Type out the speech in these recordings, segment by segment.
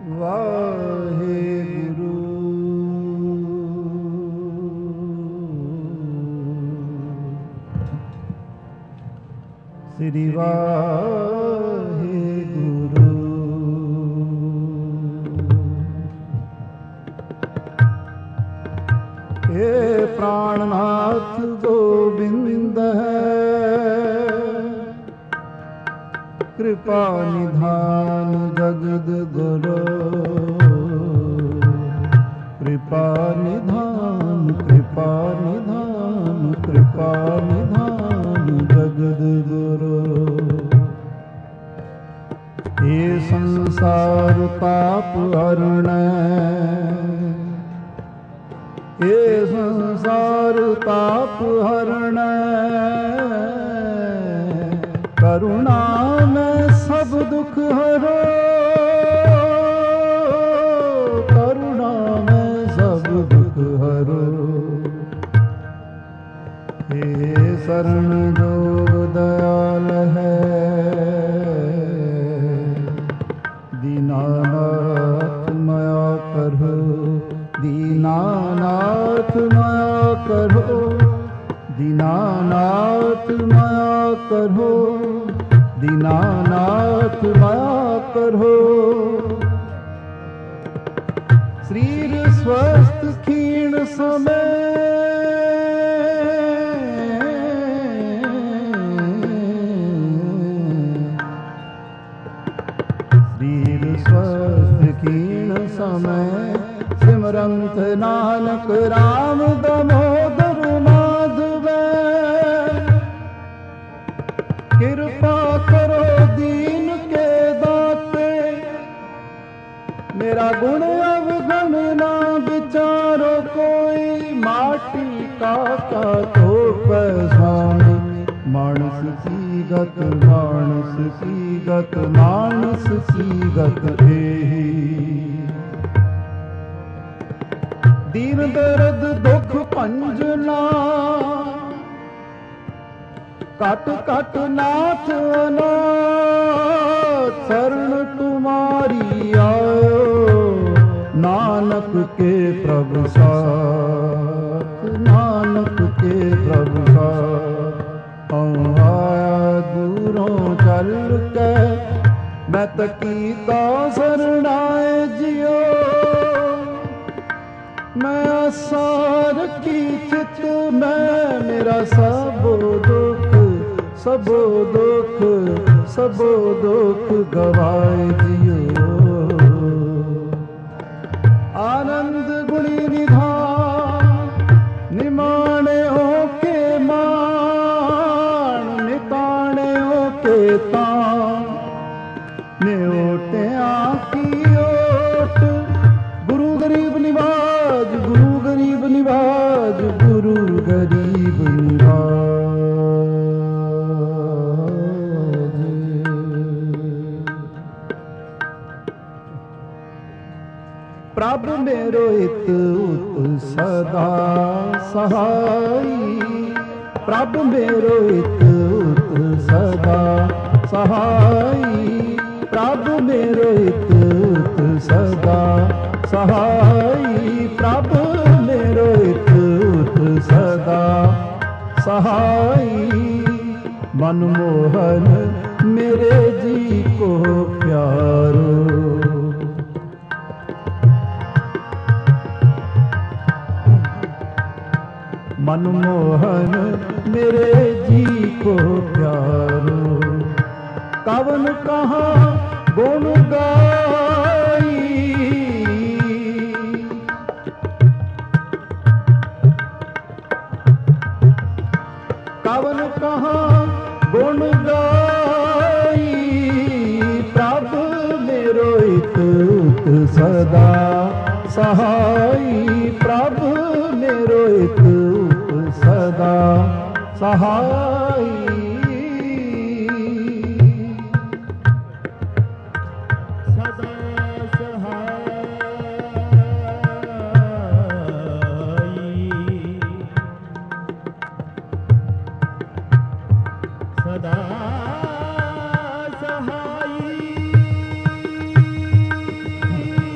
वाहेगुरु। श्री वाहेगुरु। हे प्राणनाथ गोविंद है, कृपा निधान जगद गुरु। कृपा निधान, कृपा निधान, कृपा निधान जगद गुरु। ये संसार ताप हरण, ये संसार ताप हरण। करुणा में सब दुख हरो, करुणा में सब दुख हरो। हे शरण जोग दयाल है, दीनानाथ माया करो, दीनानाथ माया करो, दीनानाथ माया करो, दीनानाथ माया करो। शरीर स्वस्थ क्षीण समय, शरीर स्वस्थ क्षीण समय। सिमरंत नानक राम दामोदर माधव, कृपा करो दीन के दाते। मेरा गुण अवगुण ना विचारो कोई, माटी का तो पहचाने। मानस की गत, मानस की गत, मानस की गत एही। दीन दर्द दुख पंजना, कट कट नाथ अनाथ। शरण तुम्हारी आयो, नानक के प्रभु साथ, नानक के प्रभु साथ। आया दूरों चल के, मैं तकीता शरणाए जियो। मैं आसार की चित में, मेरा सबो दुख, सबो दुख, सबो दुख गवाए दियो। आनंद गुणी निधान, निमाणे हो के मान। निताणे हो के तान, न्योटे आकी ओट। गुरु गरीब निवाज, गुरु गरीब निवाज, गुरु गरीब निवाज। प्रभु मेरो हित उत सदा सहाई। प्रभु मेरो हित उत सदा सहाई। प्रभु मेरो हित उत सदा सहाई। प्रभु मेरो हित उत सदा सहाई। मनमोहन मेरे जी को प्यारो। मनमोहन मेरे जी को प्यारो। कवन कहाँ गुण गाई। कवन कहाँ गुण गाई। प्रभु मेरो हित उत सदा सहाई। प्रभु मेरो हित उत सदा सहाई। सदा सहाई।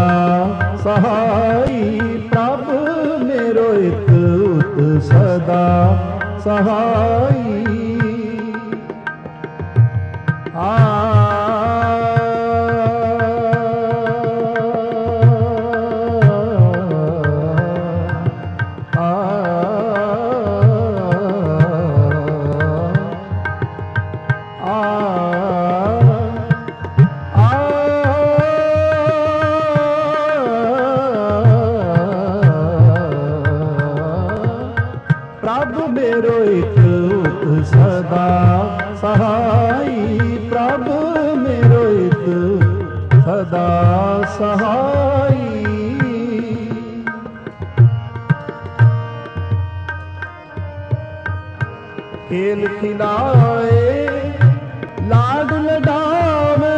ਸਹਾਈ ਪ੍ਰਭ ਮੇਰੋ ਇਤ ਉਤ ਸਦਾ ਸਹਾਈ ਪ੍ਰਭ ਮੇਰੋ ਇਕ ਉਤ ਸਦਾ ਸਹਾਈ ਪ੍ਰਭ ਮੇਰੋ ਇਕ ਸਦਾ ਸਹਾਈ ਖੇਲ ਖਿਲਾਏ ਲਾਡ ਲਡਾਵੇ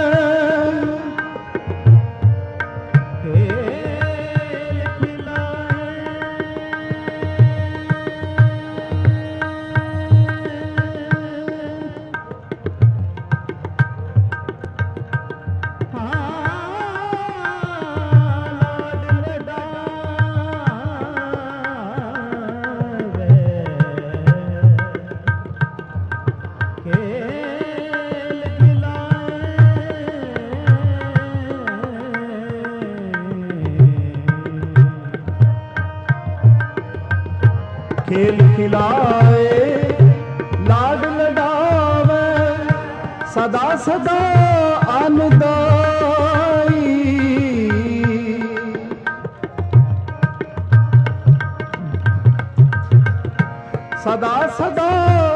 ਖੇਲ ਖਿਲਾਏ ਲਾਡ ਲਡਾਵੇ ਸਦਾ ਸਦਾ ਅਨਦਾਈ ਸਦਾ ਸਦਾ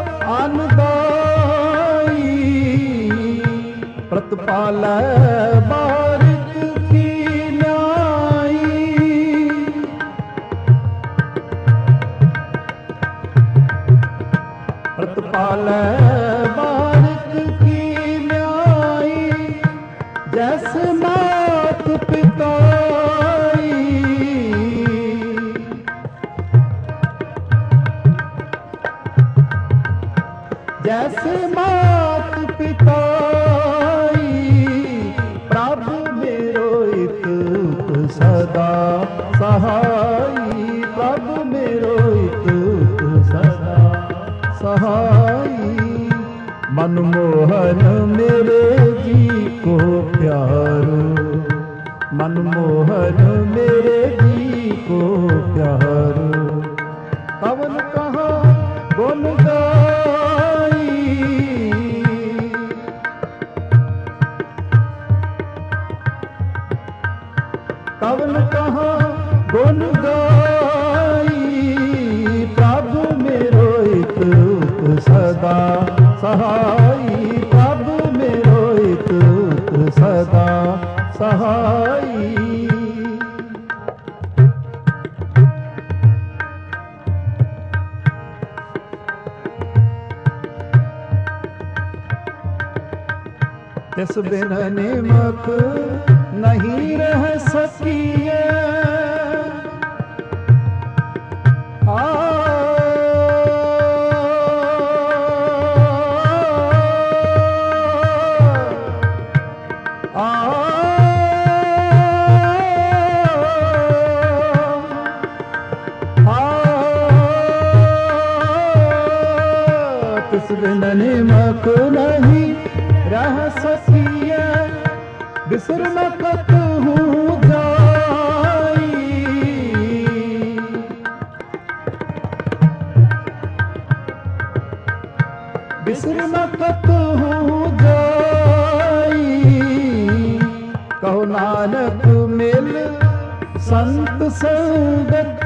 ਅਨਦਾਈ ਪ੍ਰਤਪਾਲੈ ਬਾਰਿਕ ਕੀ ਨਿਆਈ ਪ੍ਰਤਪਾਲੈ ਬਾਰਿਕ ਕੀ ਨਿਆਈ ਜੈਸੇ ਮਾਤ ਪਿਤਾਈ ਜੈਸੇ ਮਾਤ ਪਿਤਾਈ ਪ੍ਰਭ ਮੇਰੋ ਇਕ ਉਤ ਸਦਾ ਸਹਾਈ ਪ੍ਰਭ ਮੇਰੋ ਇਕ ਉਤ ਸਦਾ ਸਹਾਈ ਮਨਮੋਹਨ ਮੇਰੇ ਜੀ ਕੋ ਪਿਆਰੋ ਮਨਮੋਹਨ ਮੇਰੇ ਜੀ ਕੋ ਪਿਆਰੋ ਕਵਨ ਕਹਾ ਗੁਣ ਗਾਈ ਕਵਨ ਕਹਾ ਗੁਣ ਗਾਈ ਪ੍ਰਭ ਮੇਰੋ ਇਕ ਉਤ ਸਦਾ ਸਹਾਈ ਪ੍ਰਭ ਮੇਰੋ ਇਕ ਉਤ ਸਦਾ ਸਹਾਈ ਤਿਸ ਬਿਨ ਨਿਮਕ ਨਹੀਂ ਰਹਿ ਸਕੀਏ ਤਿਸ ਬਿਨ ਨਿਮਕ ਨਹੀਂ ਰਹਿ ਸਕੀਏ ਬਿਸਰ ਨ ਕਤਹੂ ਜਾਈ ਬਿਸਰ ਨ ਕਤਹੂ ਜਾਈ ਕਹੋ ਨਾਨਕ ਮਿਲ ਸੰਤ ਸੰਗਤ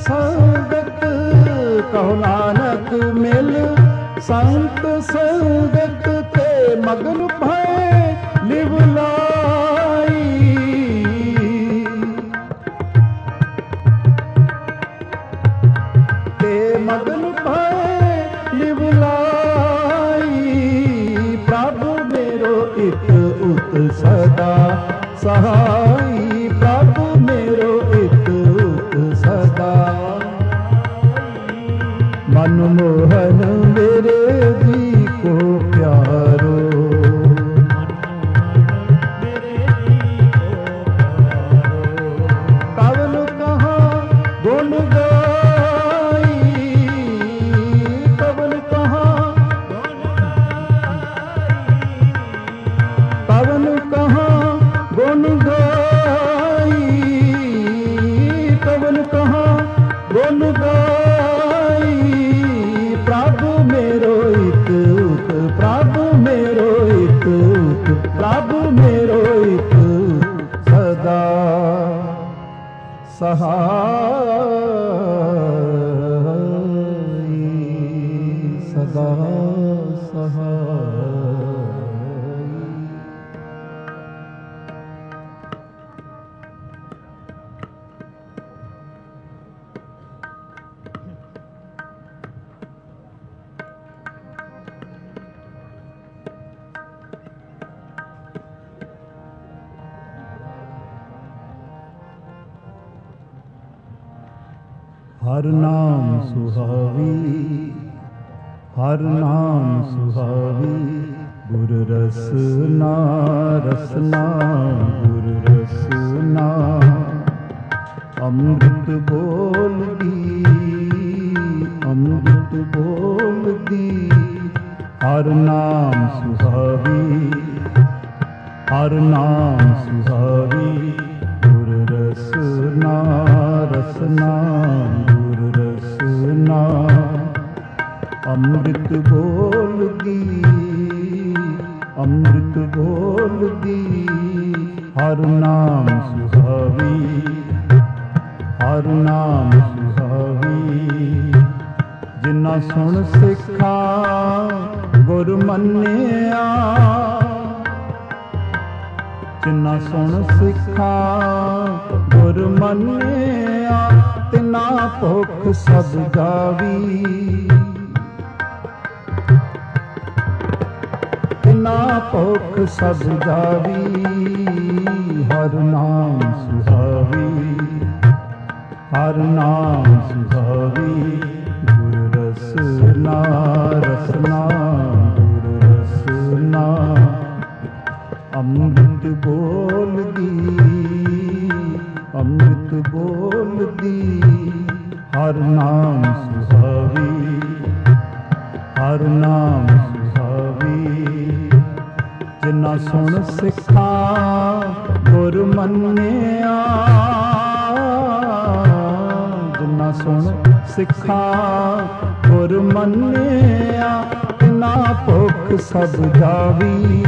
ਸੰਗਤ ਕਹੋ ਨਾਨਕ ਮਿਲ ਸੰਤ ਸੰਗਤ ਤੇ ਮਗਨ ਭੈ ਲਿਵ ਲਾਈ। ਤੇ ਮਗਨ ਭੈ ਲਿਵ ਲਾਈ। ਪ੍ਰਭ ਮੇਰੋ ਇਕ ਉਤ ਸਦਾ ਸਹਾਈ। ਪ੍ਰਭ ਮੇਰੋ ਇਕ ਉਤ ਸਦਾ ਮਨ ਮੋਹਨ ਮੇਰੇ ਜੀ ਕੋ ਪਿਆਰੋ। ਕਵਨ ਕਹਾਂ ਗੁਣ ਗਾਈ। ਕਵਨ ਕਹਾਂ ਕਵਨ ਕਹਾਂ ਗੁਣ ਗਾਈ। ਕਵਨ ਕਹਾਂ ਗੁਣ ਗਾਈ। ਪ੍ਰਭ ਮੇਰੋ ਇਕ ਉਤ ਪ੍ਰਭ ਮੇਰੋ ਇਕ ਉਤ ਪ੍ਰਭ ਮੇਰੋ ਇਕ ਸਦਾ ਸਹਾਈ। ਸਦਾ ਸਹਾਈ। ਹਰ ਨਾਮ ਸੁਹਾਵੀ ਹਰ ਨਾਮ ਸੁਹਾਵੀ। ਗੁਰ ਰਸਨਾ ਰਸਨਾ ਗੁਰ ਰਸਨਾ। ਅੰਮ੍ਰਿਤ ਬੋਲਦੀ ਅੰਮ੍ਰਿਤ ਬੋਲਦੀ। ਹਰ ਨਾਮ ਸੁਹਾਵੀ ਹਰ ਨਾਮ ਸੁਹਾਵੀ। ਗੁਰ ਰਸਨਾ ਰਸਨਾ ਗੁਰ ਰਸਨਾ। ਅੰਮ੍ਰਿਤ ਬੋਲਦੀ ਅੰਮ੍ਰਿਤ ਬੋਲਦੀ। ਹਰ ਨਾਮ ਸੁਹਾਵੀ ਹਰ ਨਾਮ ਸੁਹਾਵੀ। ਜਿਨ੍ਹਾਂ ਸੁਣ ਸਿੱਖਾਂ ਗੁਰ ਮੰਨਿਆ। ਜਿਨ੍ਹਾਂ ਸੁਣ ਸਿੱਖਾਂ ਗੁਰ ਮੰਨਿਆ। ਤਿਨਾ ਭੁੱਖ ਸਭ ਜਾਵੀ। ਤਿਨਾ ਭੁੱਖ ਸਭ ਜਾਵੀ। ਹਰ ਨਾਮ ਸੁਹਾਵੀ ਹਰ ਨਾਮ ਸੁਹਾਵੀ। ਗੁਰ ਰਸਨਾ ਰਸਨਾ ਗੁਰ ਰਸਨਾ। ਅੰਮ੍ਰਿਤ ਬੋਲਦੀ ਅੰਮ੍ਰਿਤ ਬੋਲਦੀ। ਹਰ ਨਾਮ ਸੁਹਾਵੀ ਹਰ ਨਾਮ ਸੁਹਾਵੀ। ਜਿਨ੍ਹਾਂ ਸੁਣ ਸਿੱਖਾਂ ਗੁਰ ਮੰਨਿਆ। ਜਿਨ੍ਹਾਂ ਸੁਣ ਸਿੱਖਾਂ ਗੁਰ ਮੰਨਿਆ। ਤਿਨਾ ਭੁੱਖ ਸਭ ਜਾਵੀ।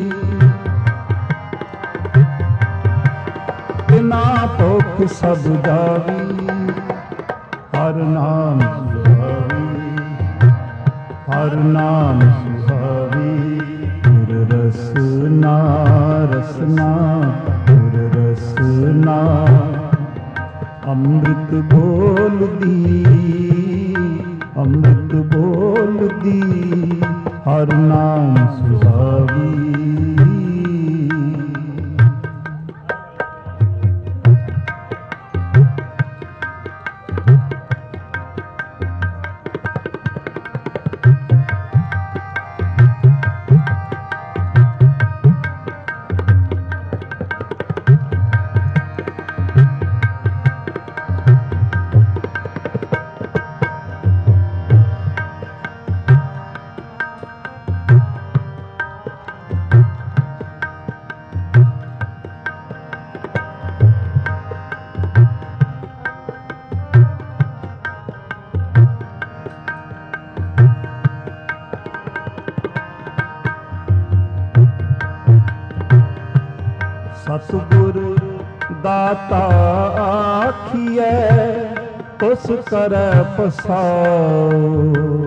ਤਿਨਾ ਭੁੱਖ ਸਭ ਜਾਵੀ। ਹਰ ਨਾਮ ਸੁਹਾਵੀ ਹਰ ਨਾਮ ਸੁਹਾਵੀ। ਗੁਰ ਰਸਨਾ ਰਸਨਾ ਗੁਰ ਰਸਨਾ। ਅੰਮ੍ਰਿਤ ਬੋਲਦੀ ਅੰਮ੍ਰਿਤ ਬੋਲਦੀ। ਹਰ ਨਾਮ ਸੁਹਾਵੀ। ਸਤਿਗੁਰ ਦਾਤਾ ਆਖੀਐ तुस करੈ पसाओ।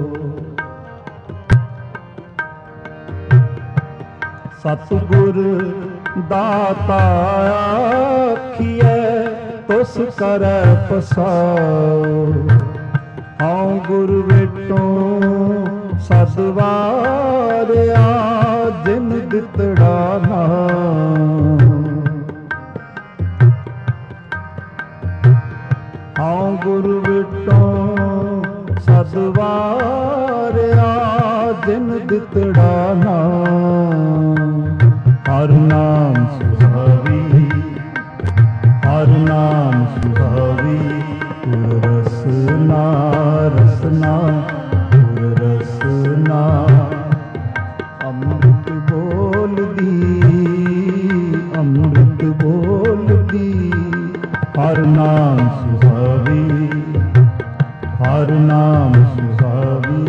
सतगुर दाता आखिए तुस करੈ पसाओ। हऊँ गुर बेटों सदवारिया जिन दितड़ा नाम। हऊँ गुर बेटों सदवारिया जिन दितड़ा नाम। हर नाम सुहावी, हर नाम सुहावी, गुर रसना रसना, गुर रसना। अमृत बोल दी, अमृत बोल दी, हर नाम सुहावी, हर नाम सुहावी।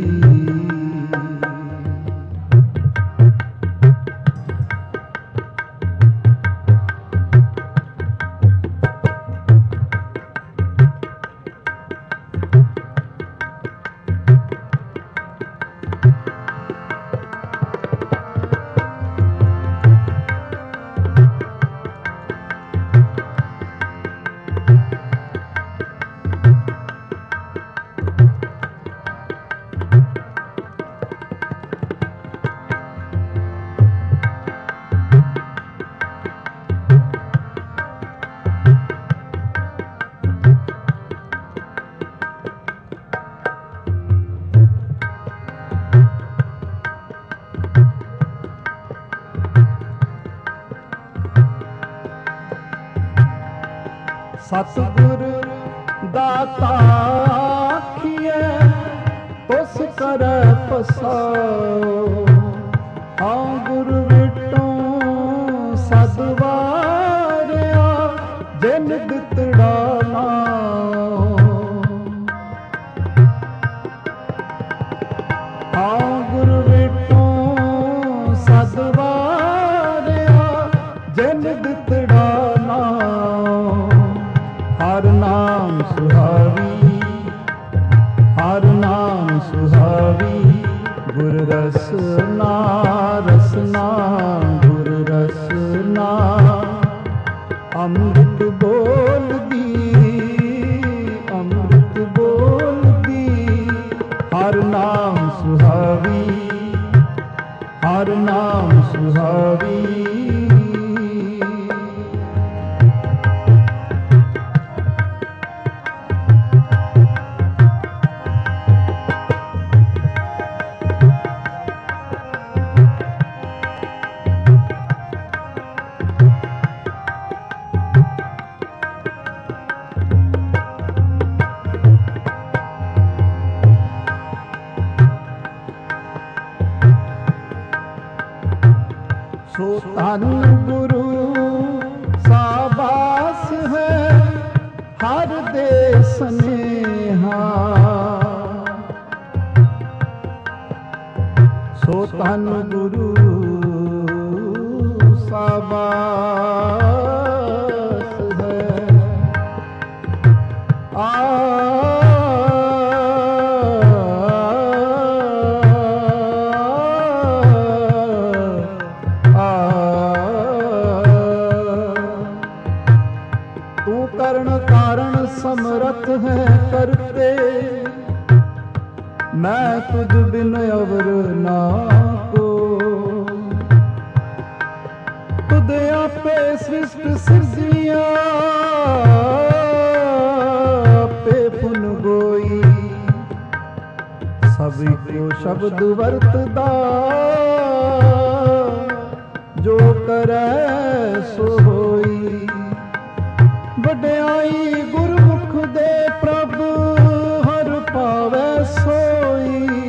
सतगुर दाता आखिए तुस करੈ पसाओ। हाँ गुर बेटों सदवारिया जिन दितड़ा नाम। हाँ गुर बेटों सदवारिया जिन दितड़ा नाम। हर नाम सुहावी, हर नाम सुहावी, गुर रसना रसना, गुर रसना। अमृत बोल दी, अमृत बोल दी, हर नाम सुहावी, हर नाम सुहावी। सो धन गुरु साबास है हर दे स्नेहा। सो धन गुरु साबास है समरथ है करते, मैं तुझ बिन अवर ना को। तुद आपे सृष्टि सिरजिया, आपे पुन गोई। सभी को शब्द वरतदा, जो करे सो होई। वड्याई गुरमुख दे प्रभ, हर पावै सोई।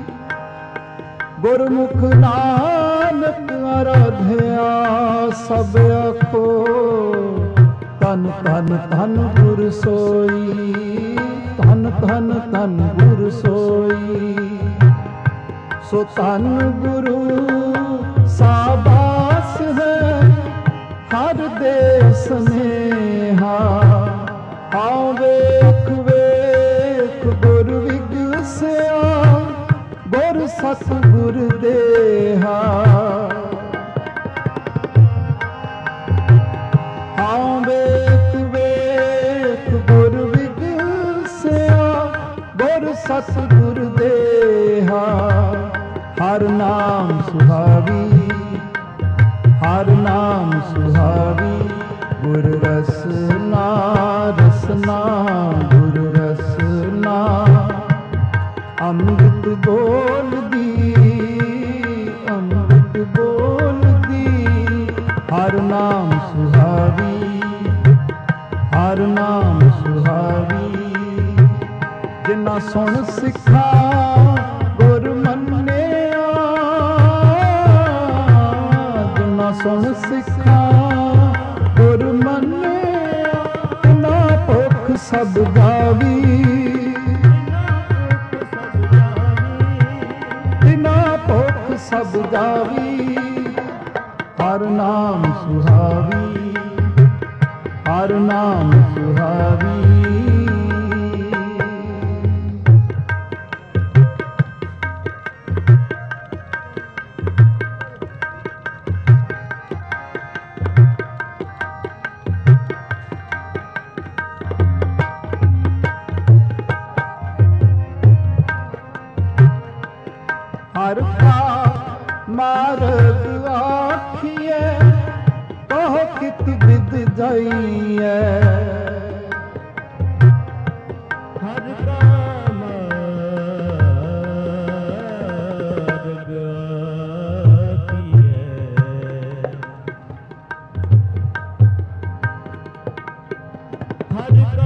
गुरमुख नानक आराध्या, सब आखो तन तन तन गुर सोई। तन तन तन गुर सोई। सो तन गुरु साबास है हर दे स्नेहा। आओ वेख ਸਤਿਗੁਰ ਦੇਹਾ। ਆਉ ਵੇਖ ਵੇਖ ਗੁਰ ਵਿਗਸਿਆ, ਗੁਰ ਸਤਿਗੁਰ ਦੇਹਾ। ਹਰ ਨਾਮ ਸੁਹਾਵੀ, ਹਰ ਨਾਮ ਸੁਹਾਵੀ, ਗੁਰ ਰਸਨਾ ਰਸਨਾ, ਗੁਰ ਰਸਨਾ। ਅੰਮ੍ਰਿਤ ਬੋਲਦੀ, ਅੰਮ੍ਰਿਤ ਬੋਲਦੀ, ਹਰ ਨਾਮ ਸੁਹਾਵੀ, ਹਰ ਨਾਮ ਸੁਹਾਵੀ। ਜਿਨ੍ਹਾਂ ਸੁਣ ਸਿੱਖਾ ਗੁਰ ਮੰਨਿਆ, ਜਿਨ੍ਹਾਂ ਸੁਣ ਸਿੱਖਾ ਗੁਰ ਮੰਨਿਆ, ਤਿਨਾਂ ਭੁੱਖ ਸਭ ਗਾਵੀ, ਤਿਨਾਂ ਭੁੱਖ ਸਭ ਗਾਵੀ। ਹਰ ਨਾਮ ਸੁਹਾਵੀ, ਹਰ ਨਾਮ ਸੁਹਾਵੀ। ਹਰ ਕਾ ਮਾਰਗ ਆਖੀਐ, ਕਹੋ ਕਿਤ ਬਿਦ ਜਾਈਐ। ਹਰ ਕਾ ਮਾਰਗ ਆਖੀਐ, ਹਰ ਕਾ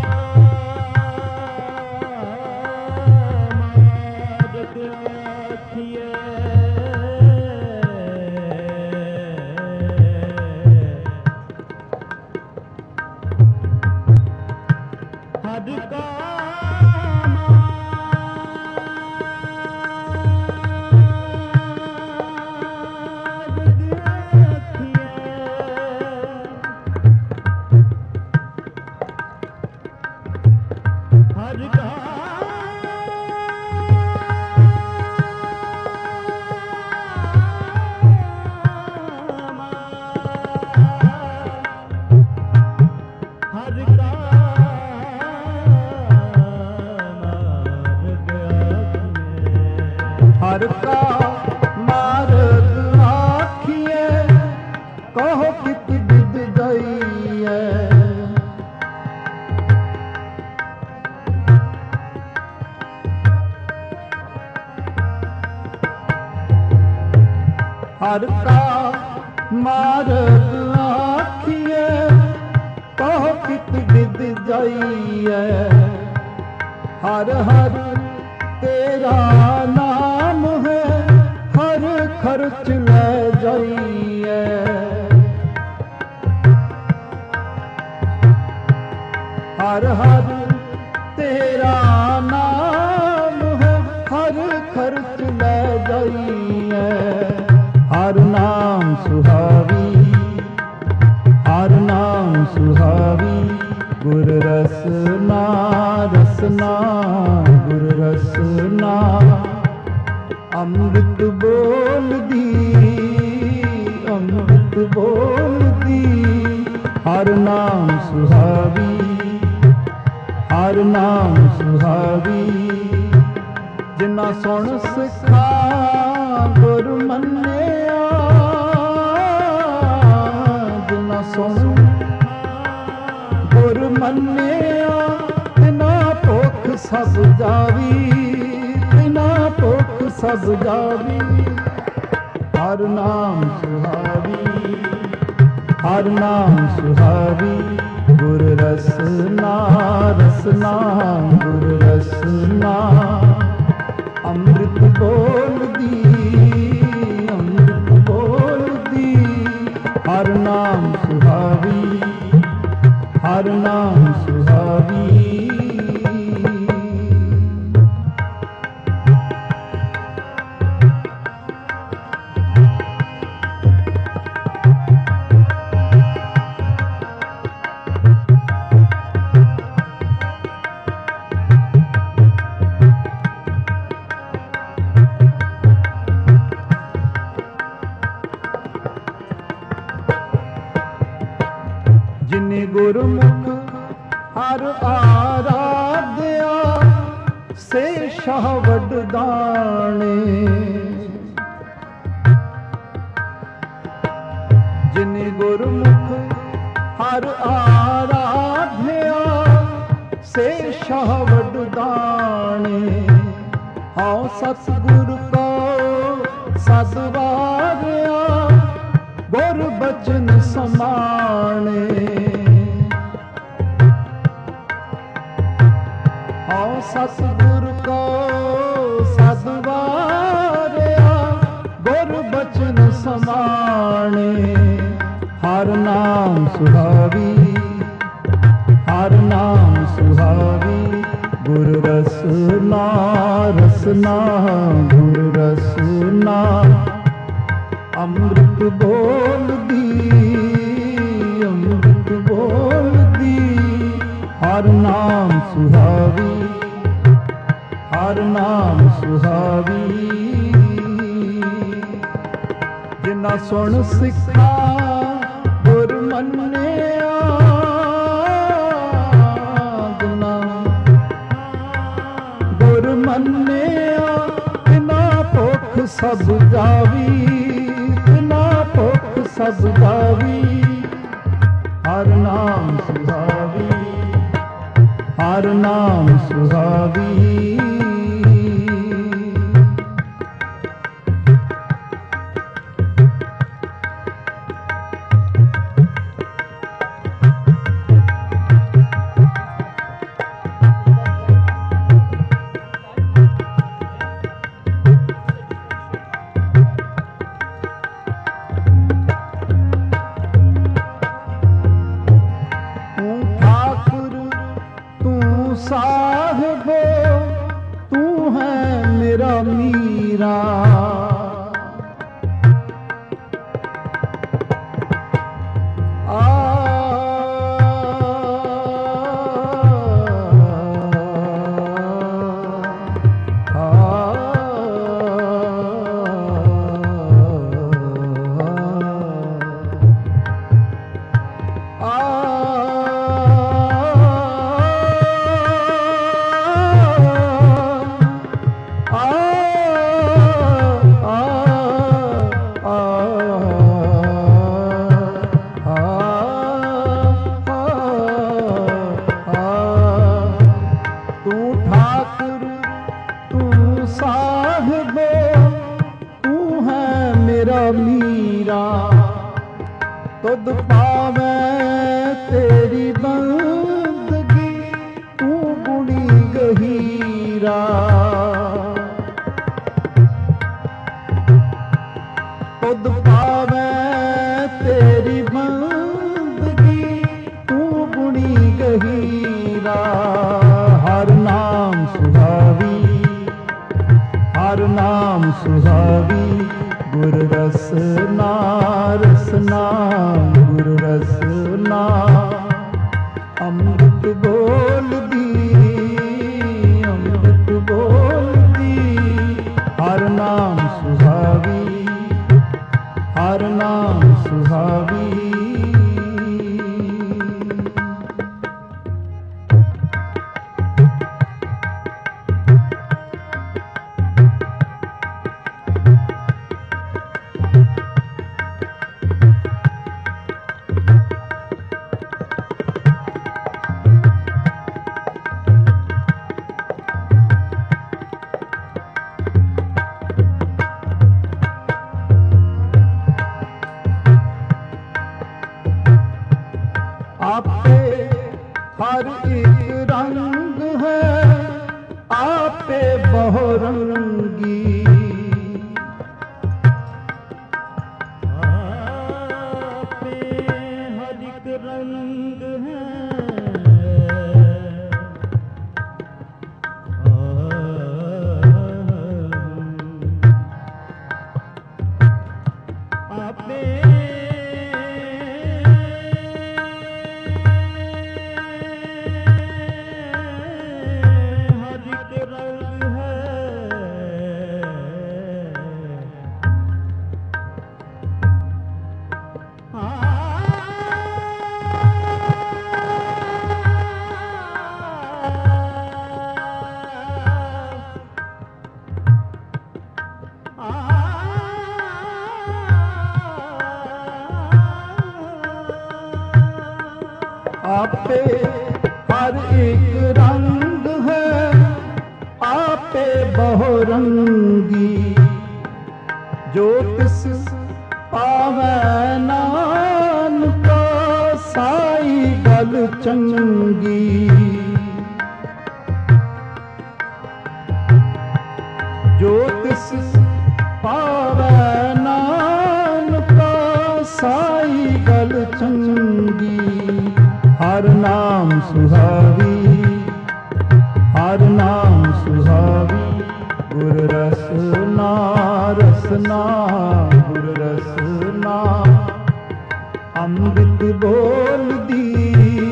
ਹਰ ਕਾ ਮਾਰਗ ਆਖੀਐ, ਕਹੋ ਕਿਤ ਬਿਦ ਜਾਈਐ। ਹਰ ਕਾ ਮਾਰਗ ਆਖੀਐ, ਕਹੋ ਕਿਤ ਬਿਦ ਜਾਈਐ। ਹਰ ਹਰ ਤੇਰਾ ਨਾਮ ਹੈ, ਹਰ ਖਰਚ ਲੈ ਜਾਈਐ। ਹਰ ਹਰ ਤੇਰਾ ਨਾਮ ਹੈ, ਹਰ ਖਰਚ ਲੈ ਜਾਈਐ। ਹਰ ਨਾਮ ਸੁਹਾਵੀ, ਹਰ ਨਾਮ ਸੁਹਾਵੀ, ਗੁਰ ਰਸਨਾ ਰਸਨਾ, ਗੁਰ ਰਸਨਾ। ਅੰਮ੍ਰਿਤ ਬੋਲਦੀ, ਅੰਮ੍ਰਿਤ ਬੋਲਦੀ, ਹਰ ਨਾਮ ਸੁਹਾਵੀ, ਹਰ ਨਾਮ ਸੁਹਾਵੀ। ਜਿਨ੍ਹਾਂ ਸੁਣ ਸਿੱਖਾ ਗੁਰ ਮੰਨਿਆ, ਜਿਨ੍ਹਾਂ ਸੁਣ ਗੁਰ ਮੰਨਿਆ, ਤਿਨਾਂ ਭੁੱਖ ਸਭ ਜਾਵੀ, ਤਿਨਾਂ ਭੁੱਖ ਸਭ ਜਾਵੀ। ਹਰ ਨਾਮ ਸੁਹਾਵੀ, ਹਰ ਨਾਮ ਸੁਹਾਵੀ, ਗੁਰ ਰਸਨਾ ਰਸਨਾ, ਗੁਰ ਰਸਨਾ। ਅੰਮ੍ਰਿਤ ਬੋਲਦੀ, ਅੰਮ੍ਰਿਤ ਬੋਲਦੀ, ਹਰ ਨਾਮ ਸੁਹਾਵੀ, ਹਰ ਨਾਮ ਸੁਹਾਵੀ। ਹਰ ਆਰਾਧਿਆ ਸੇ ਸ਼ਾਹ ਵਡਦਾਣੇ। ਜਿਨੇ ਗੁਰਮੁਖ ਹਰ ਆਰਾਧਿਆ ਸੇ ਸ਼ਾਹ ਵਡਦਾਣੇ। ਹਉ ਸਤਿਗੁਰ ਕੋ ਸਦ ਵਾਰਿਆ ਗੁਰ ਬਚਨ ਸਮਾਣੇ। ਹਉ ਸਤਿਗੁਰ ਕੋ ਸਦ ਵਾਰਿਆ ਗੁਰ ਬਚਨ ਸਮਾਣੇ। ਹਰ ਨਾਮ ਸੁਹਾਵੀ ਹਰ ਨਾਮ ਸੁਹਾਵੀ ਗੁਰ ਰਸਨਾ ਰਸਨਾ ਗੁਰ ਰਸਨਾ। ਅੰਮ੍ਰਿਤ ਬੋਲਦੀ ਅੰਮ੍ਰਿਤ ਬੋਲਦੀ ਹਰ ਨਾਮ ਸੁਹਾਵੀ ਹਰ ਨਾਮ ਸੁਹਾਵੀ। ਜਿਨਾ ਸੁਣ ਸਿੱਖਾ ਗੁਰ ਮੰਨਿਆ ਜਿਨਾ ਗੁਰ ਮੰਨਿਆ ਬਿਨਾ ਭੁੱਖ ਸਭ ਜਾਵੀ ਬਿਨਾ ਭੁੱਖ ਸਭ ਜਾਵੀ। ਹਰ ਨਾਮ ਸੁਹਾਵੀ ਹਰ ਨਾਮ ਸੁਹਾਵੀ। ਸਾਹਿਬ ਤੂੰ ਹੈ ਮੇਰਾ ਮੀਰਾ। ਤੁਧ ਪਾਵੈ ਤੇਰੀ ਬੰਦਗੀ ਤੂੰ ਗੁਣੀ ਗਹੀਰਾ। ਤੁਧ ਪਾਵੈ ਤੇਰੀ ਬੰਦਗੀ ਤੂੰ ਗੁਣੀ ਗਹੀਰਾ। ਹਰ ਨਾਮ ਸੁਹਾਵੀ ਹਰ ਨਾਮ ਸੁਹਾਵੀ ਗੁਰ ਰਸਨਾ ਰਸਨਾ ਗੁਰ ਰਸਨਾ। ਅੰਮ੍ਰਿਤ ਬੋਲਦੀ ਅੰਮ੍ਰਿਤ ਬੋਲਦੀ ਹਰ ਨਾਮ ਸੁਹਾਵੀ ਹਰ ਨਾਮ ਸੁਹਾਵੀ। आपे हर एक रंग है आपे बहुरंगी। आपे हर एक रंग है आपे हर एक रंग है आपे बहुरंगी, जो तिस पावै नानक साई गल चंगी। जो तिस पावै नानक साई गल चंगी। हर नाम सुहावी, हर नाम सुहावी, गुर रसना रसना गुर रसना। अमृत बोल दी,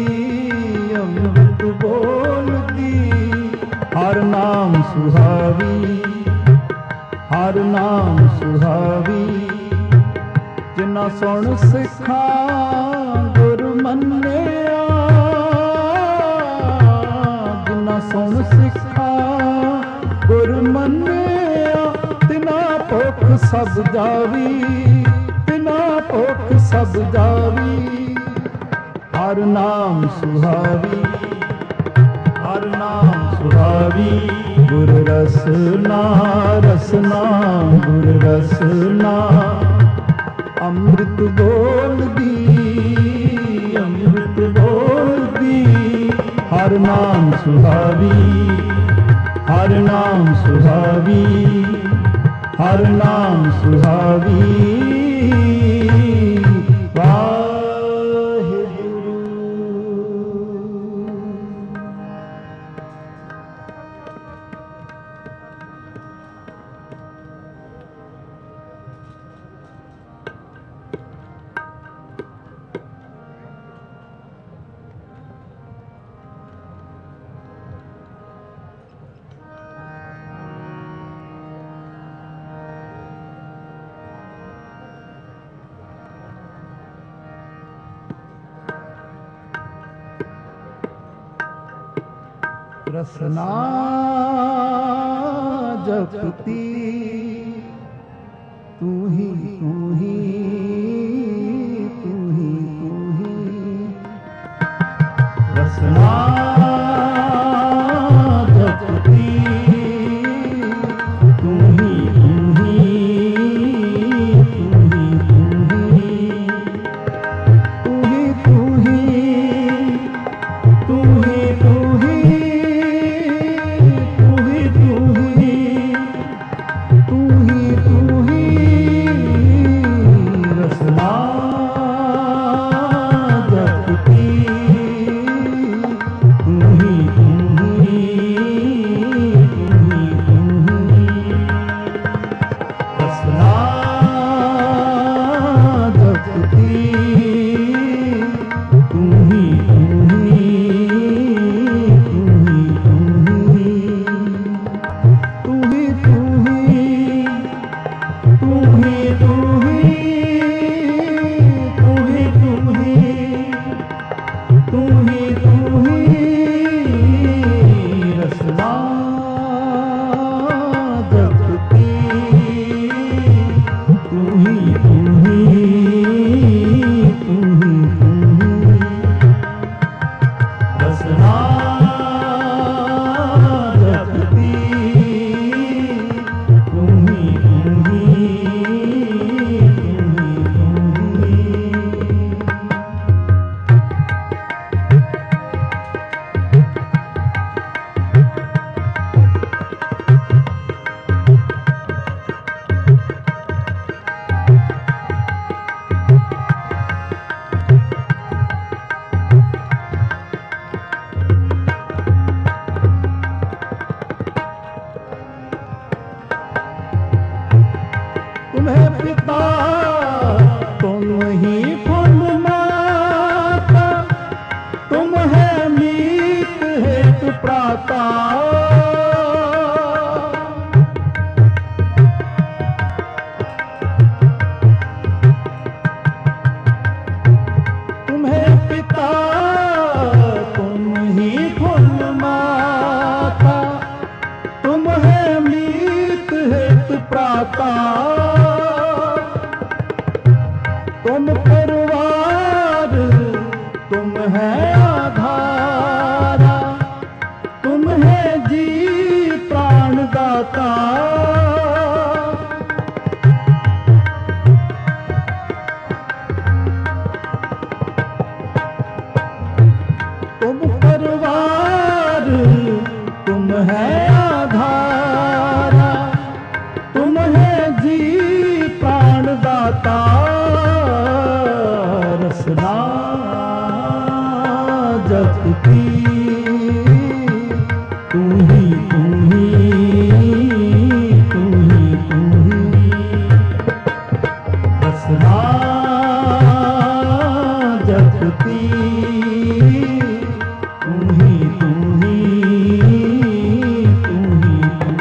अमृत बोल दी। हर नाम सुहावी, हर नाम सुहावी। जिन्ना सुन सिखा गुर मन्निया, जिन्ना सुन सिखा गुर मन्निया। तिना भुख सब जावी, तिना भुख सब जावी। हर नाम सुहावी, हर नाम सुहावी। गुर रसना रसना गुर रसना। अमृत बोल दी, अमृत बोल दी। हर नाम सुहावी, हर नाम सुहावी, हर नाम सुहावी। रसना जपती तू ही तू ही तू ही तू ही। रसना जपती तू ही तू ही तू ही तू ही तू ही तू ही तुम परिवार तुम है आधार। है आधारा, तुम है जी प्राण दाता, रसना जगती तू ही तू ही तू ही तू ही, रसना जगती तू ही तू ही तू ही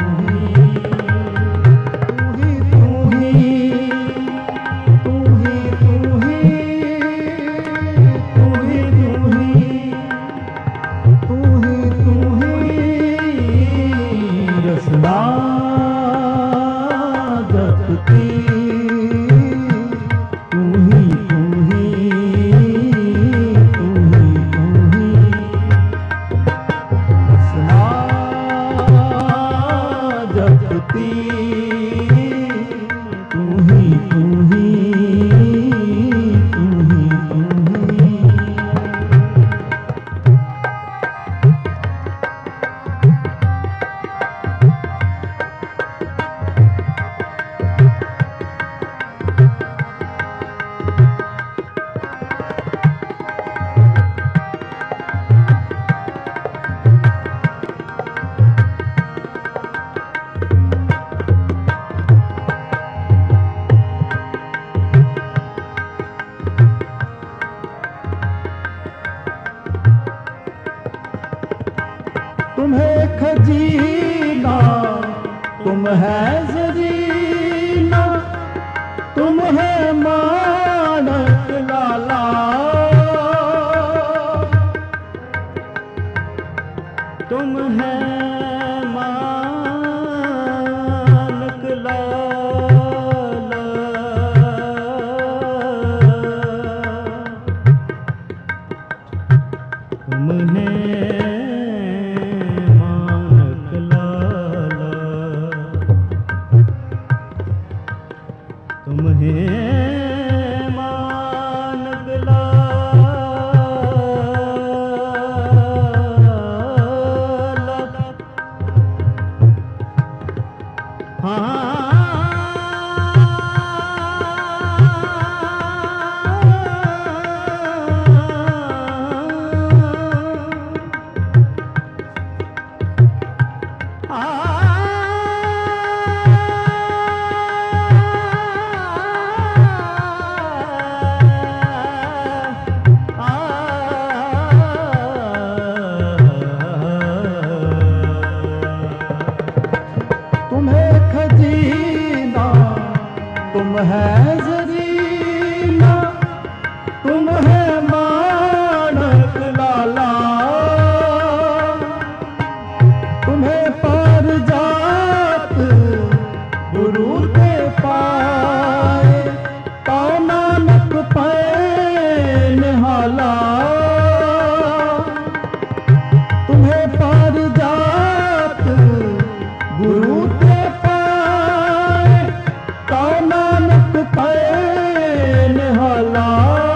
तू ही तू ही तू ही तू ही तू ही तू ही रसना जगती तू ही तू ही तू ही तू ही, रसना जगती तू ही तू ही तू ही तू ही। तुम्हें खजीना तुम है जरीना, तुम है मानक लाला, तुम है मानक लाला, तुम है मानक लाला, तुम है मानक लाला। तुम्हें खजीना तुम है जरीना, तुम है मानक लाला, तुम्हें पार जात गुरु के पाए, पाओ नानक पाए निहाला, तुम्हें पार जात गुरु के पाए, पाओ नानक पाए निहाला,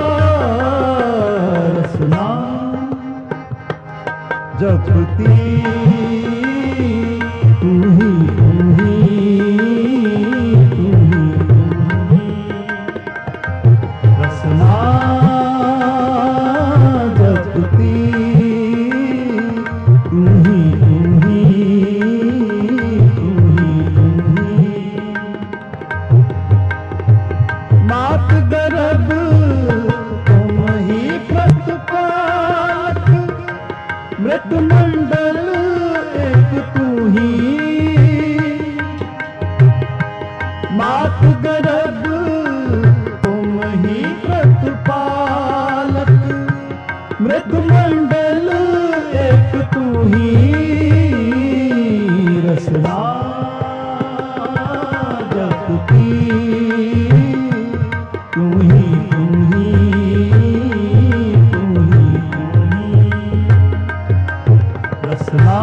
रसना जगती तू ही तू ही तू ही तू ही, रसना जगती तू ही तू ही तू ही तू ही। मात गर्भ तुम ही प्रतिपालक, मृत मंडल एक तू ही, मात गर्भ तुम ही प्रतिपालक, मृत मंडल एक तू ही, रसना जगती तू ही तू ही तू ही तू ही, रसना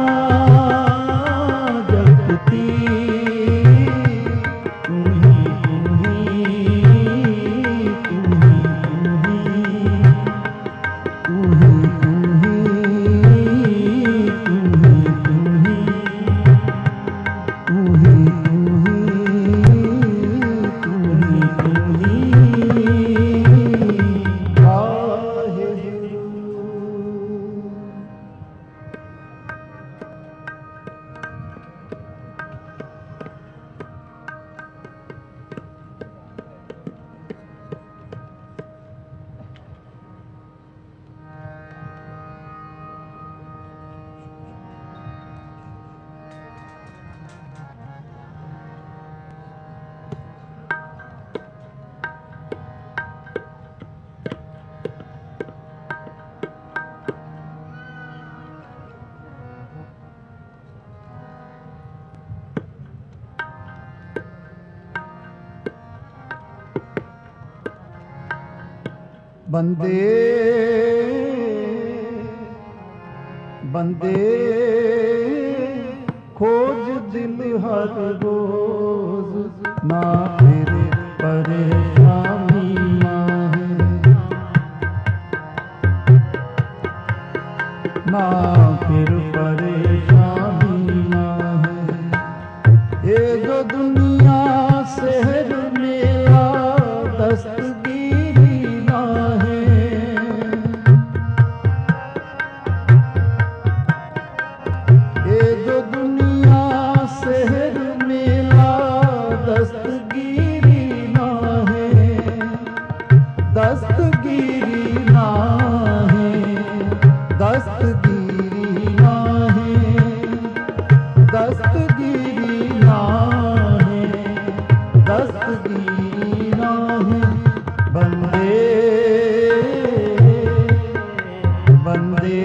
जगती तू ही तू ही तू ही तू ही तू ही तू ही तू ही तू ही। बंदे बंदे खोज दिल हर रोज ना फिर परेशानी ना है, ना फिर परेशानी ना है। ये जो दुनिया शहर मेला दस्तगीरी ना है, ये जो दुनिया शहर मेला दस्तगीरी ना है, दस्तगीरी ना है, दस्तगीरी ना है, दस्तगीरी ना है, दस्तगीरी ना है। बंदे बंदे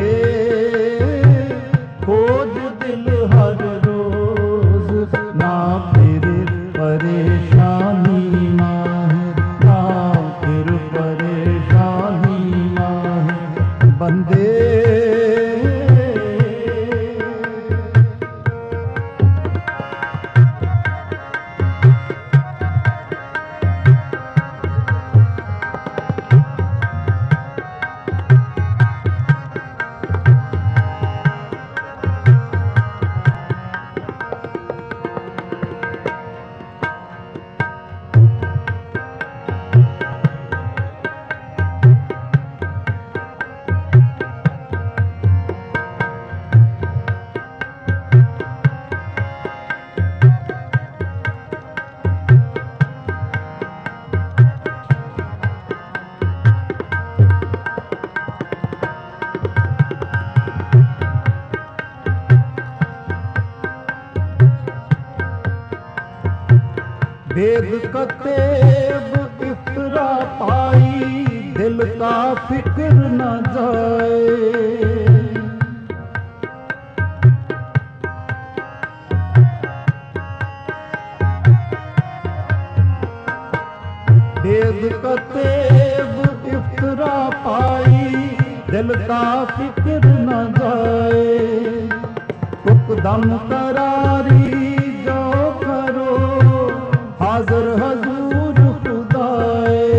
खोज दिल हर रोज ना फिर परेशानी ना है, ना फिर परेशानी ना है। बंदे वेद कतेब इफ्तरा पाई दिल का फिक्र न जाए, वेद कतेब इफ्तरा पाई दिल का फिक्र न जाए। दम करारी जो करो हाज़िर हजूर खुदाए,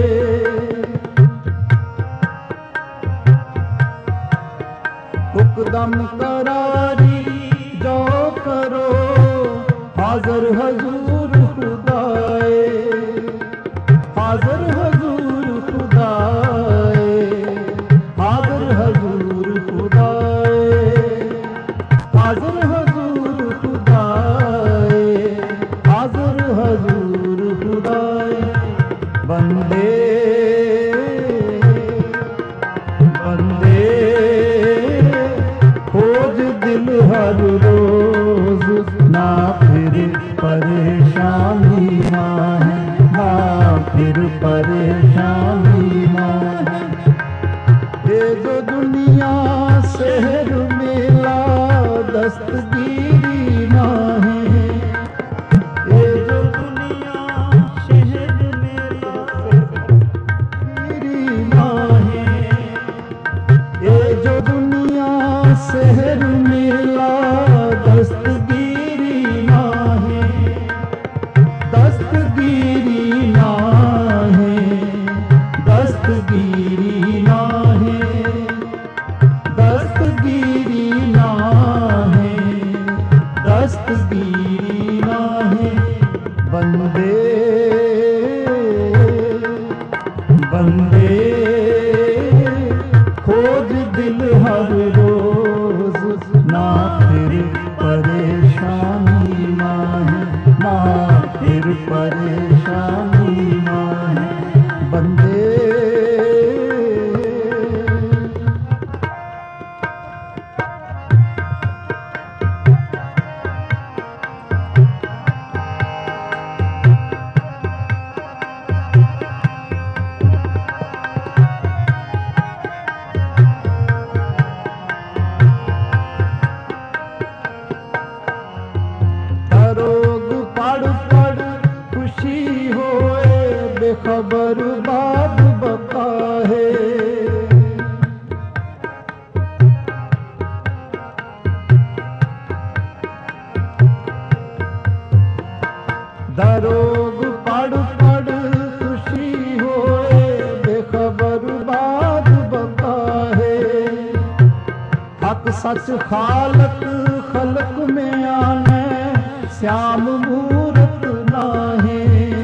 हुक्दम करारी जो करो हाज़िर हजूर खुदाए, हाज़िर हजूर खुदाए, हाज़िर हजूर खुदाए, हाज़िर हजूर खुदाए, हाज़िर हजूर खुदाए। बंदे बंदे खोज दिल हर रोज ना फिर परेशानी ना है, ना फिर परेशानी ना है। ये जो दुनिया शहर मेला दस्तगीरी ना है, ये जो दुनिया शहर मेला दस्तगीरी ना है, ये जो दुनिया शहर मेला दस्तगीरी ना है, दस्तगीरी ना है, दस्तगीरी ना है, दस्तगीरी ना है, दस्तगीरी ना है। बंदे बंदे खोज दिल हर रोज ना सच खालक खलक में आने श्याम मूरत नाहे।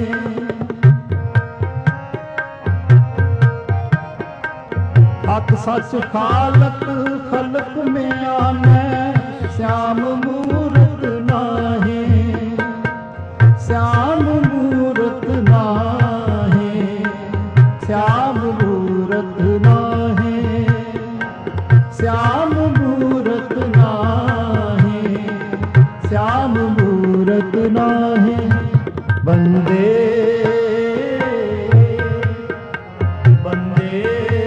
हक सच खालक खलक में आने श्याम मूरत नाहे। श्याम मूरत नाहे, श्याम मूरत नाहे, श्याम मूरत नाहे, श्याम मूरत नाहे। बंदे बंदे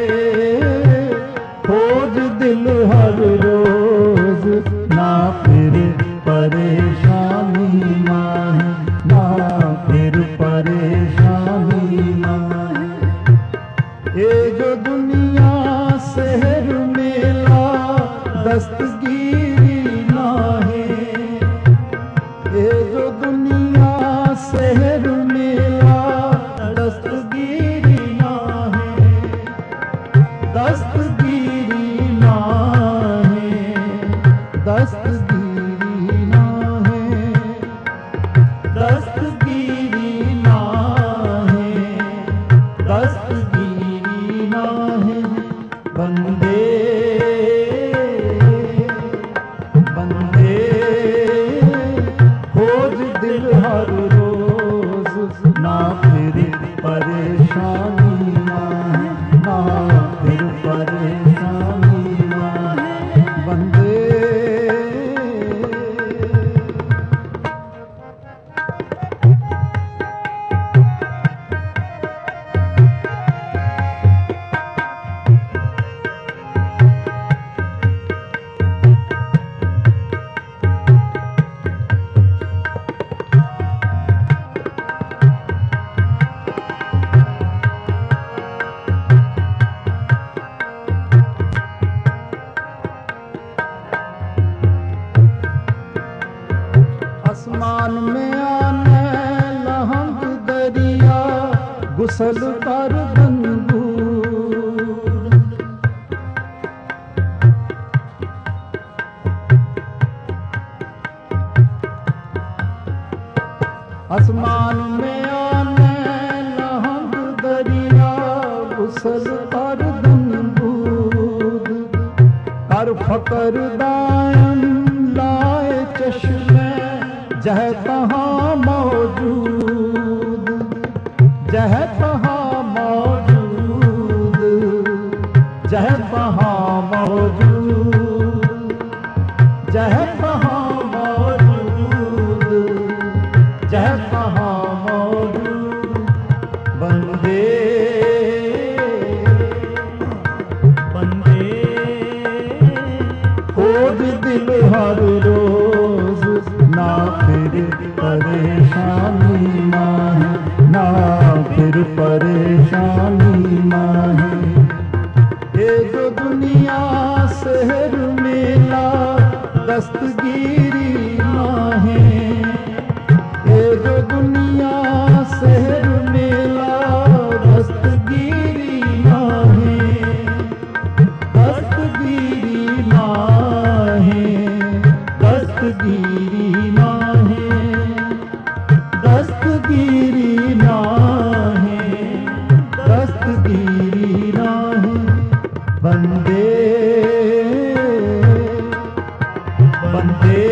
खोज दिल हर रोज, ना फिर परेशानी माहे, ना फिर परेशानी माहे। ये जो दुनिया शहर मेला दस्तगीरी नाहे। ये जो दुनिया शहर मेला दस्तगीरी नाहे। दस्तगीरी नाहे, दस्तगीरी नाहे, दस्तगीरी नाहे, दस्तगीरी नाहे। बंदे बंदे खोज दिल हर रोज, ना फिर परेशानी माहे, ना फिर परेशानी माहे। बंदे आसमान में आने लहंग दरिया, गुसल कर गंगूर। आसमान में आने लहंग दरिया, गुसल कर गंगूर। कर फकर दायम लाए चश्मे, जह तहाँ मौजूद, जह तहाँ मौजूद, जह तहाँ मौजूद, जह तहाँ मौजूद, जह तहाँ मौजूद। बंदे बंदे खोज दिल हर रोज, ना फिर परेशानी माहे, ना फिर परेशानी माहे। ये जो दुनिया शहर मेला दस्तगीरी नाहे। ये जो दुनिया शहर मेला दस्तगीरी नाहे। दस्तगीरी नाहे, दस्तगीरी नाहे, दस्तगीरी नाहे, दस्तगीरी नाहे। बंदे बंदे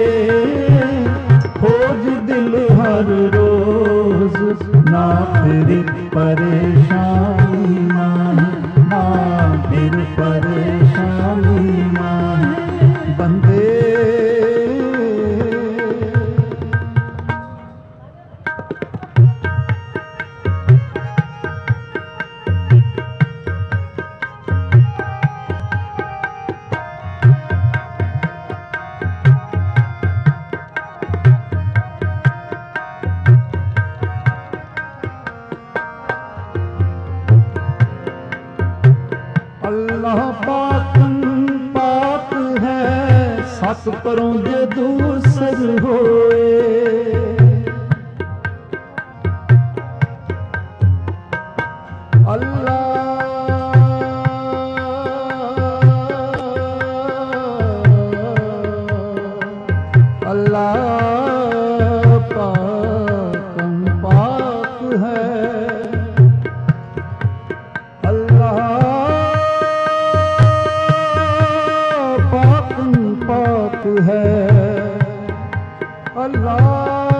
खोज दिल हर रोज, ना फिर परेशानी माहे, ना फिर परेशानी माहे। बंदे अल्लाह पाकन पाक है, सत करों जे दूसर होए। अल्लाह पाक है अल्लाह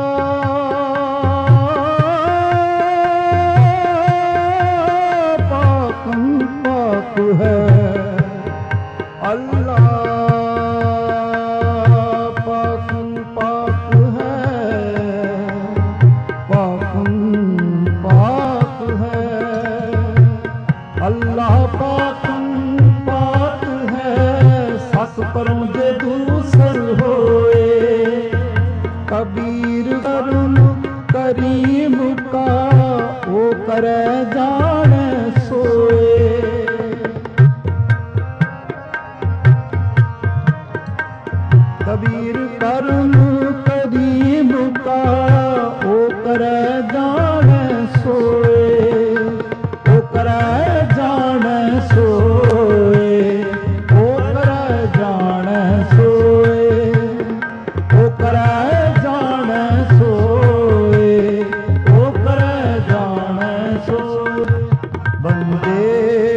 पाकम पाक है अल्लाह पाकम पाक है पाकम पाक है अल्लाह पाकम पाक है सत परम जे दूसर होए कबीर करुण करीम का ओ करे जान सोए कबीर करुण करीम का ओ करे जान सोए ओ करे जान सोए ओ करे जान सोए ओ करे जान सोए ओ करे जान सोए बंदे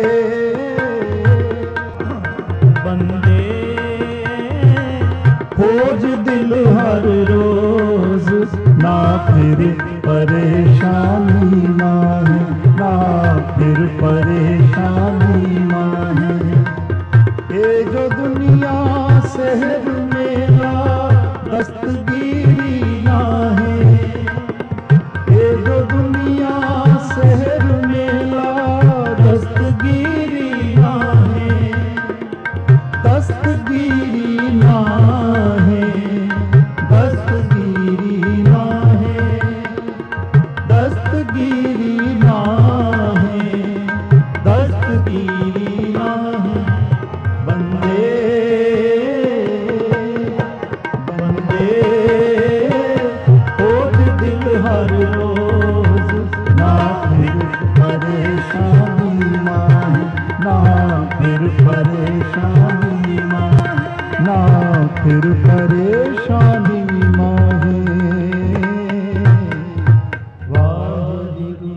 बंदे खोज दिल हर रोज ना फिर परेशानी माहे ना फिर परेशानी माहे ये जो दुनिया शहर मेरा दस्तगीरी ना है ये जो दुनिया शहर मेरा दस्तगीरी ना है दस्तगीरी ना है दस्तगीरी ना है दस्तगीरी ना है दस्तगीरी ना है बंदे बंदे खोज दिल हर रोज ना फिर परेशानी माहे ना फिर परेशानी माहे ना फिर परेशानी माहे वाहिगुरु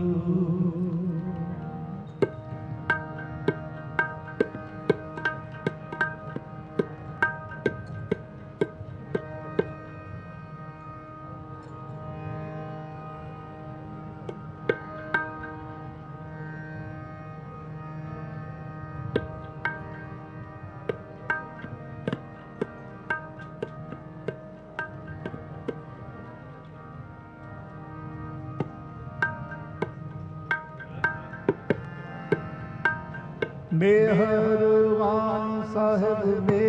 मेहरबान साहिब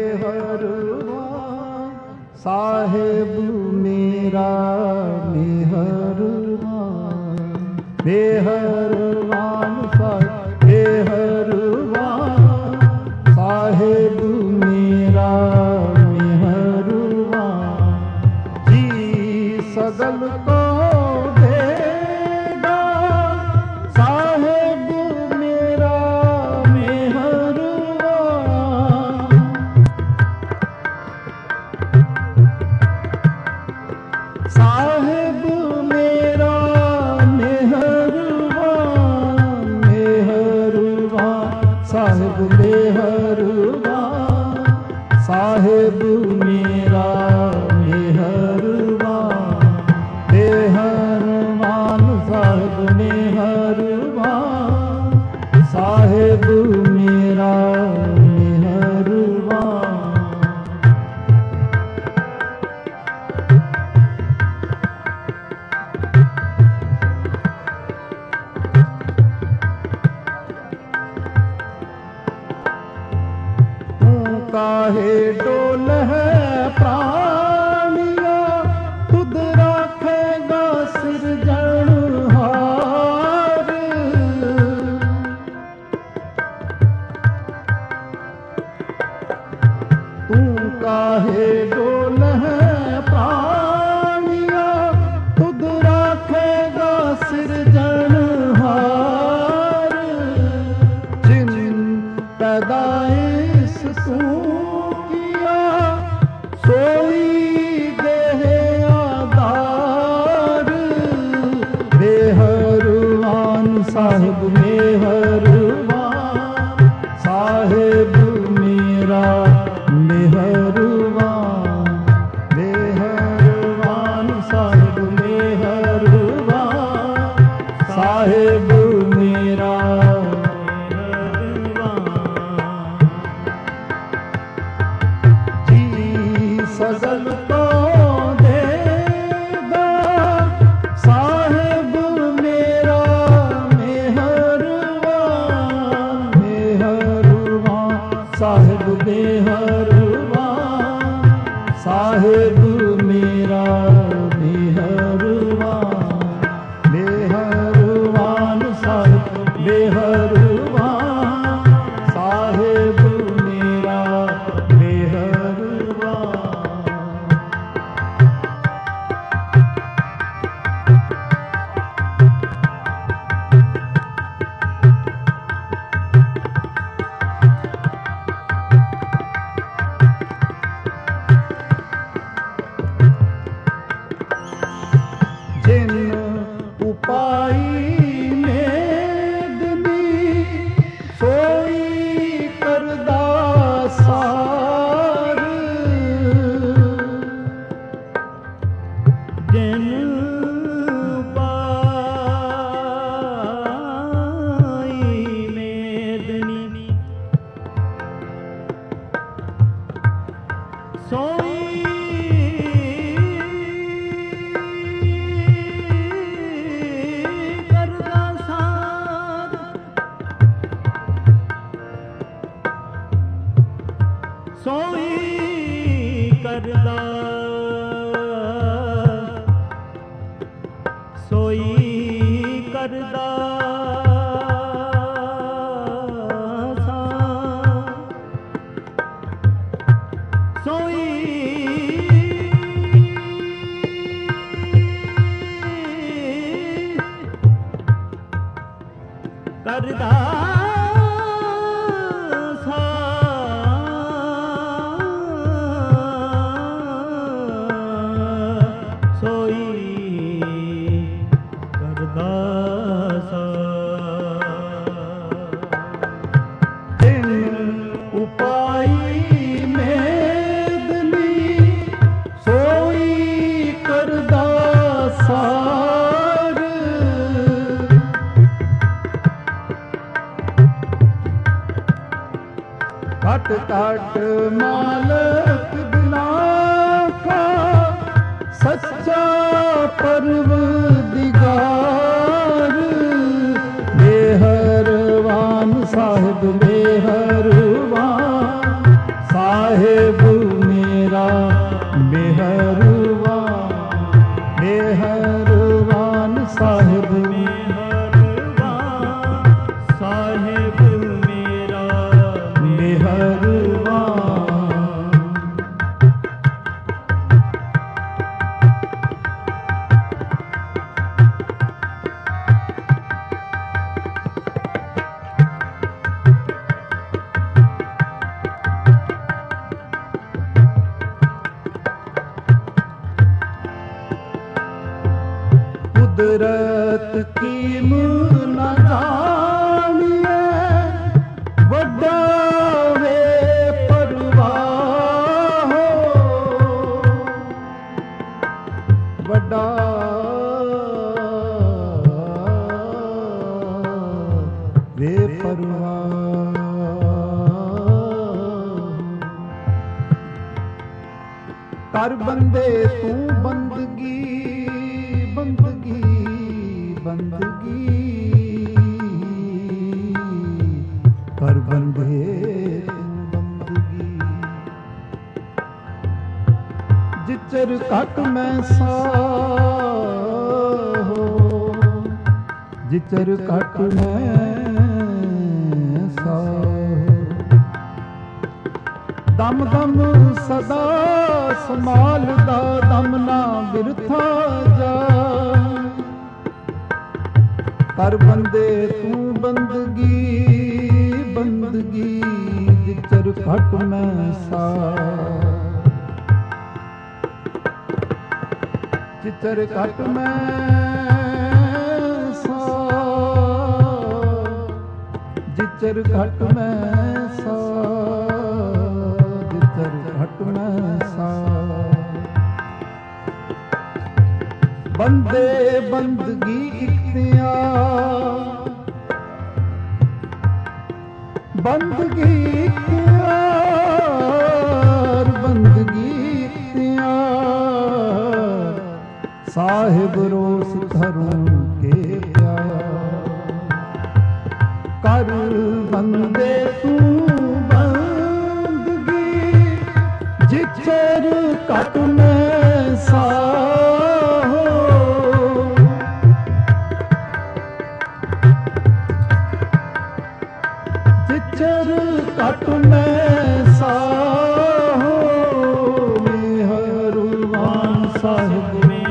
मेहरबान साहिब मेरा मेहरबान मेहरबान साहिब मेहरबान साहिब मेरा मेहरबान जी सगल को देगा साहिब मेरा साहिब मेरा मेहरबान मेहरबान साहिब मेहरबान साहिब मेरा मेहरबान मेहरबान साहिब मेहरबान साहिब मेरा मेहरबान काहे डोल है प्राणिया खुद रखेगा सिरजनहार तू काहे डोल है प्राणिया खुद रखेगा सिरजनहार जिन पैदाइश तू किया सोई देह आधार मेहरबान साहिब मेहरबान साहिब मेरा मेहरबान ਸਗਲ ਤੋਂ ਦੇਗਾ ਸਾਹਿਬ ਮੇਰਾ ਮਿਹਰਬਾਨ ਮਿਹਰਬਾਨ ਸਾਹਿਬ ਮਿਹਰਬਾਨ ਸਾਹਿਬ ਮੇਰਾ ਮਿਹਰਬਾਨ ਮਿਹਰਬਾਨ ਸਾਹਿਬ ਮਿਹਰਬਾਨ ਸਾਹਿਬ ਮੇਰਾ ਮਿਹਰਬਾਨ। ਜਿਨ ਉਪਾਈ ਮੇਦਨੀ ਸੋਈ ਕਰਦਾ ਸਾਰ ਜਿਨ ਪਾਈ ਮੇਦਨੀ ਸੋਈ ਕਰਦਾ ਸਾਧ ਸੋਈ ਕਰਦਾ ਸੋਈ ਕਰਦਾ ਸੋਈ ਕਰਦਾ ਸੋਈ ਕਰਦਾ ਜਿਨ ਉਪਾਈ ਮੇਦਨੀ ਸੋਈ ਕਰਦਾ ਸਾਰ ਘਟ ਘਟ ਮਾਲਕ ਬਿਨਾ ਕਾ ਸੱਚਾ ਪਰਵਰਦਿਗਾਰ ਮਿਹਰਬਾਨ ਸਾਹਿਬ ਮਿਹਰਬਾਨ ਸਾਹਿਬ ਮੇਰਾ ਮਿਹਰਬਾਨ ਮਿਹਰਬਾਨ ਸਾਹਿਬ ਮਿਹਰਬਾਨ ਸਾਹਿਬ ਮੇਰਾ ਮਿਹਰਬਾਨ। ਕੁਦਰਤ ਕੀਮ ਨਾ ਜਾਣੀਏ ਵੱਡਾ ਵੇ ਪਰਵਾਹ ਵੱਡਾ ਵੇ ਪਰਵਾਹ ਕਰ ਬੰਦੇ ਤੂੰ ਬੰਦਗੀ ਬੰਦਗੀ ਬੰਦਗੀ ਕਰ ਬੰਦੇ ਤੂੰ ਬੰਦਗੀ ਜਿਚਰ ਘਟ ਮੈਂ ਸਾਹੋ ਜਿਚਰ ਘਟ ਮੈਂ ਸਾਹੋ ਦਮ ਦਮ ਸਦਾ ਸੰਭਾਲਦਾ ਦਮ ਨਾ ਬਿਰਥਾ ਜਾ ਕਰ ਬੰਦੇ ਤੂੰ ਬੰਦਗੀ ਬੰਦਗੀ ਜਿਚਰ ਘਟ ਮੈਂ ਸਾ ਜਿਚਰ ਘਟ ਮੈਂ ਸਾ ਜਿਚਰ ਘਟ ਮੈਂ ਸਾ ਜਿਚਰ ਘਟ ਮੈਂ ਸਾ ਬੰਦੇ ਬੰਦਗੀ ਇਖਤਿਆਰ ਬੰਦਗੀ ਇਖਤਿਆਰ ਬੰਦਗੀ साहिब रोस धरूं के प्यार। कर बंदे तू बंदगी जिचर कट में साहो। जिचर कट में साहो मेहरबान साहिब।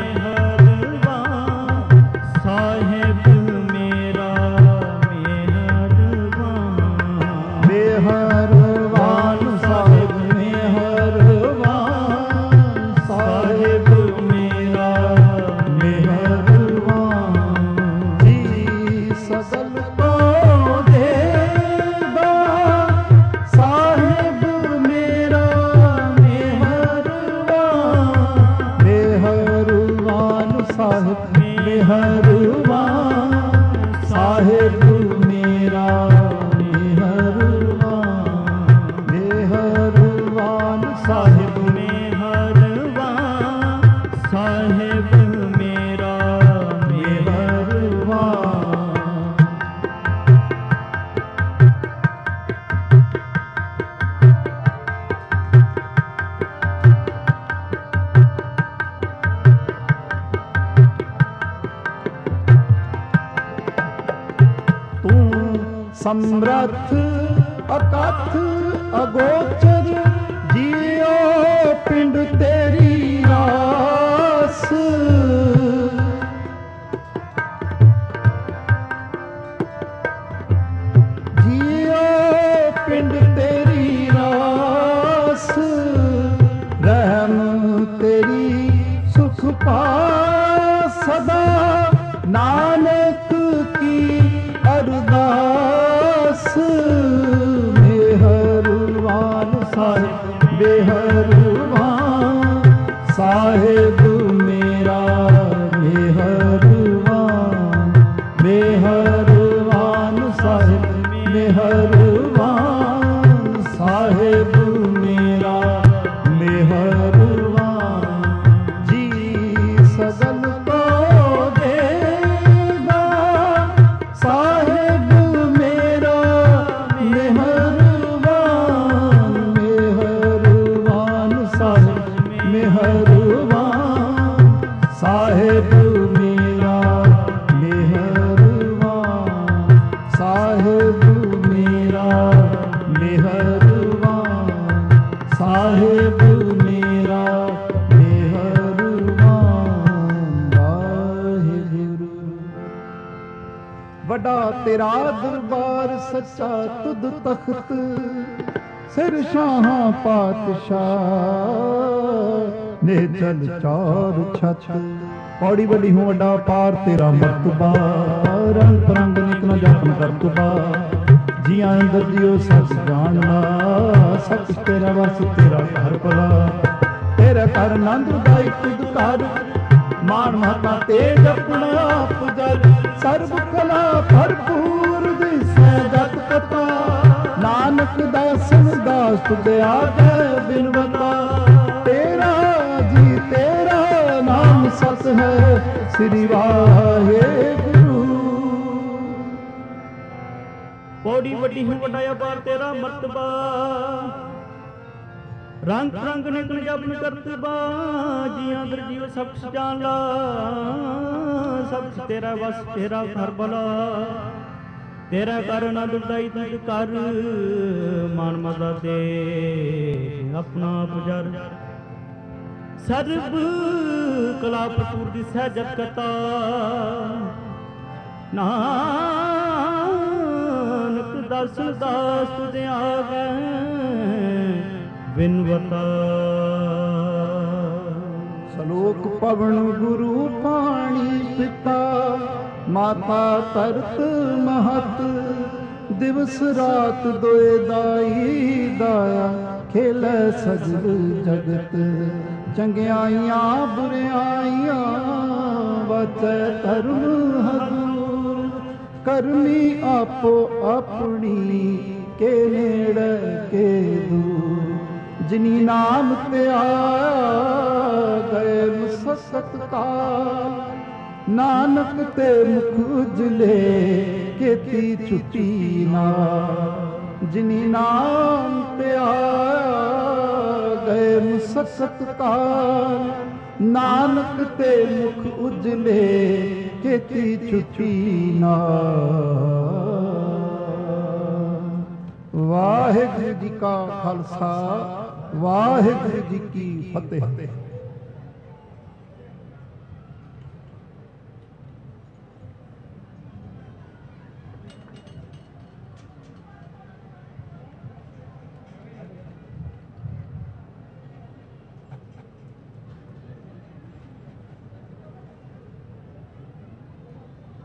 समरथ अकथ अगोचर जियो पिंड तेरी रास। जियो पिंड तेरी रास। रहम तेरी सुख पास सदा नानक की अरदास। मेहरबान साहिब मेहरबान साहिब मेरा मेहरबान। मेहरबान साहिब मेहरबान साहिब मेरा मेहरबान। जी सगल को देगा साहिब मेरा मेहरबान। मेहरबान साहिब मेहरबान साहिब मेरा मेहरबान। साहिब मेरा मेहरबान साहिब मेरा मेहरबान। वाहिगुरू वड्डा तेरा दरबार सच्चा तुद तख्त। सिर शाहां पातशाह ने चल चार छत। पौड़ी बड़ी हूँ वड्डा पार तेरा मर्तबा। रंग परंग नित न जापन करतबा। जियां अंदर दियो सच जानना। सब कुछ तेरा बस तेरा घर भला। तेरा कर नंद दाई तुद कर मान महता तेज अपना पुजर। सर्व कला भरपूर दिसै जत कथा। नानक दासन दास तुद आगे बिनवता। तेरा जी तेरा नाम सत है श्री वाहेगुरु। पौड़ी वड्डी हूँ वड्डाया पार तेरा मर्तबा। रंग रंग निकल जपन करतबा। जियां दर जीव सब कुछ जान ला। सब कुछ तेरा बस तेरा घर भला। तेरा कर न दुर्दाई तुझ कर। मान मदा दे अपना पुजर। सर्व कला भरपूर दिसै जत कथा। नानक दासन दास तुझ आगे बिनवता। सलोक पवन गुरु पाणी पिता। माता तरत महत दिवस रात दोए दाई दाया। खेल सजल जगत चंगियाइयां बुरियाइयां। बचै धर्म हजूर करनी आपो अपनी। के नेड़े के दूर जिनी नाम ते आया गए ਮਸਕਤ ਕਾਲ, ਨਾਨਕ ਤੇ ਮੁਖ ਉਜਲੇ ਕੀਤੀ ਛੁੱਟੀ ਨਾ, ਜਿਨੀ ਨਾਮ ਤੇ ਆ ਗਏ ਮਸਕਤ ਕਾਲ, ਨਾਨਕ ਤੇ ਮੁਖ ਉਜਲੇ ਕੀਤੀ ਛੁੱਟੀ ਨਾ। ਵਾਹਿਗੁਰੂ ਜੀ ਕਾ ਖਾਲਸਾ, ਵਾਹਿਗੁਰੂ ਜੀ ਕੀ ਫਤਿਹ।